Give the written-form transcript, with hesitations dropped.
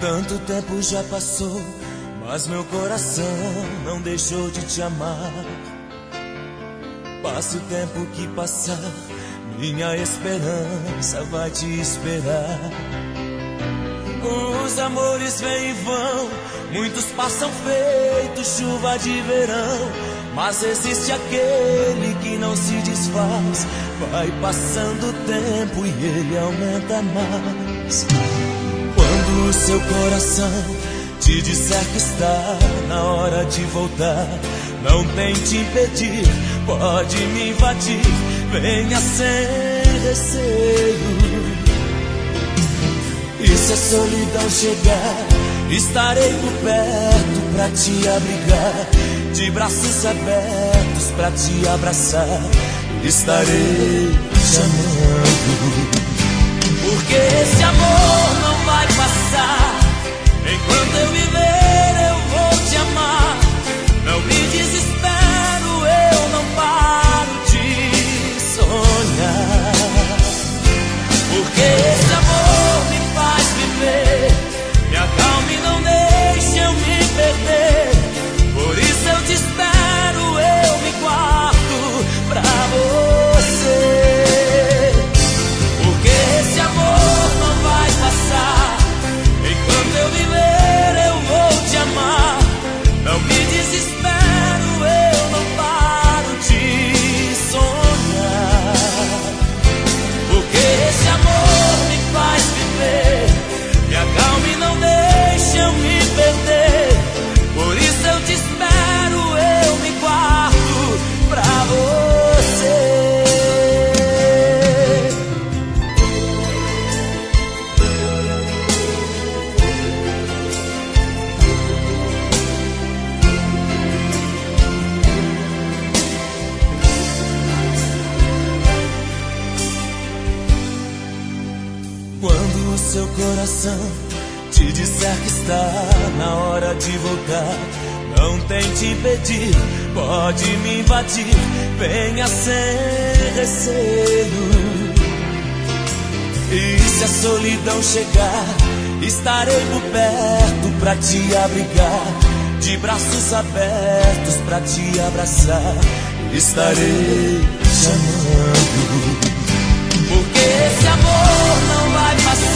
Tanto tempo já passou, mas meu coração não deixou de te amar. Passa o tempo que passar, minha esperança vai te esperar. Os amores vêm e vão, muitos passam feito chuva de verão, mas existe aquele que não se desfaz. Vai passando o tempo e ele aumenta mais. Quando o seu coração te disser que está na hora de voltar, não tente impedir, pode me invadir, venha sem receio. E se a solidão chegar, estarei por perto pra te abrigar, de braços abertos pra te abraçar, estarei te amando. Porque esse amor não vai passar, enquanto eu viver eu vou te amar. Não me desespero, eu não paro de sonhar. Porque esse amor me faz viver, me acalma e não deixa eu me perder. Por isso eu te espero, eu me guardo pra você. Porque esse amor não vai passar, enquanto eu viver eu vou te amar. Não me desespero, eu não paro de sonhar. Porque esse amor me faz viver, me acalma e não deixa eu me perder. Por isso eu te espero, eu me guardo pra você. Quando o seu coração te disser que está na hora de voltar, não tente impedir, pode me invadir, venha sem receio. E se a solidão chegar, estarei por perto pra te abrigar, de braços abertos pra te abraçar, estarei te amando. Porque esse amor não vai passar,